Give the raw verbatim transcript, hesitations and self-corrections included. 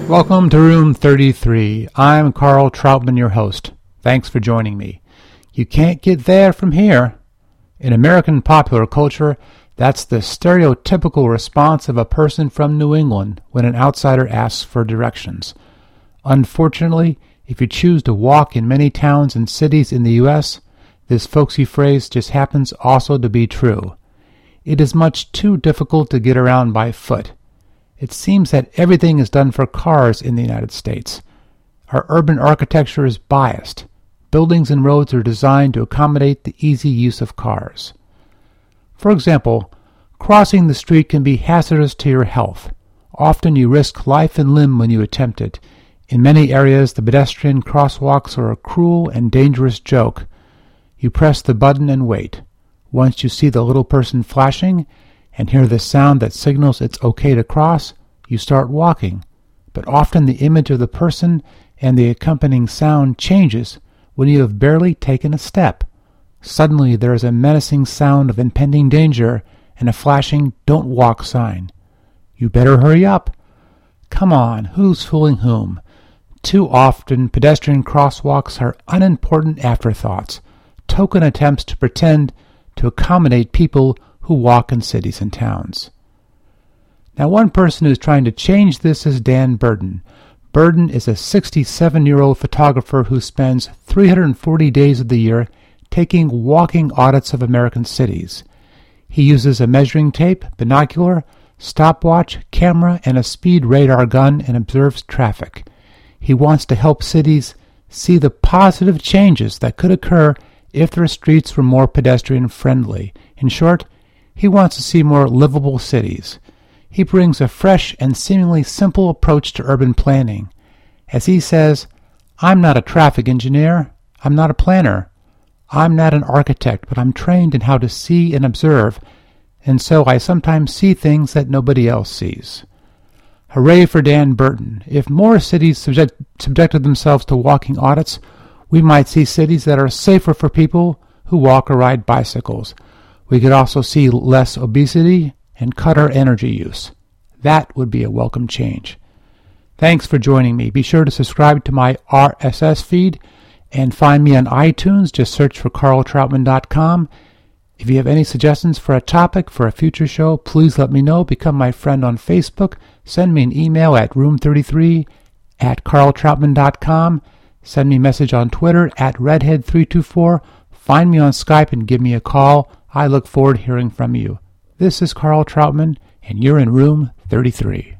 Welcome to Room thirty-three. I'm Carl Troutman, your host. Thanks for joining me. You can't get there from here. In American popular culture, that's the stereotypical response of a person from New England when an outsider asks for directions. Unfortunately, if you choose to walk in many towns and cities in the U S, this folksy phrase just happens also to be true. It is much too difficult to get around by foot. It seems that everything is done for cars in the United States. Our urban architecture is biased. Buildings and roads are designed to accommodate the easy use of cars. For example, crossing the street can be hazardous to your health. Often you risk life and limb when you attempt it. In many areas, the pedestrian crosswalks are a cruel and dangerous joke. You press the button and wait. Once you see the little person flashing and hear the sound that signals it's okay to cross, you start walking. But often the image of the person and the accompanying sound changes when you have barely taken a step. Suddenly there is a menacing sound of impending danger and a flashing "Don't walk" sign. You better hurry up. Come on, who's fooling whom? Too often pedestrian crosswalks are unimportant afterthoughts, token attempts to pretend to accommodate people who walk in cities and towns. Now, one person who's trying to change this is Dan Burden. Burden is a sixty-seven-year-old photographer who spends three hundred forty days of the year taking walking audits of American cities. He uses a measuring tape, binocular, stopwatch, camera, and a speed radar gun and observes traffic. He wants to help cities see the positive changes that could occur if their streets were more pedestrian-friendly. In short, he wants to see more livable cities. He brings a fresh and seemingly simple approach to urban planning. As he says, "I'm not a traffic engineer. I'm not a planner. I'm not an architect, but I'm trained in how to see and observe, and so I sometimes see things that nobody else sees." Hooray for Dan Burden. If more cities subject, subjected themselves to walking audits, we might see cities that are safer for people who walk or ride bicycles. We could also see less obesity and cut our energy use. That would be a welcome change. Thanks for joining me. Be sure to subscribe to my R S S feed and find me on iTunes. Just search for carl troutman dot com. If you have any suggestions for a topic for a future show, please let me know. Become my friend on Facebook. Send me an email at room thirty-three at carl troutman dot com. Send me a message on Twitter at redhead three two four. Find me on Skype and give me a call. I look forward to hearing from you. This is Carl Troutman, and you're in Room thirty-three.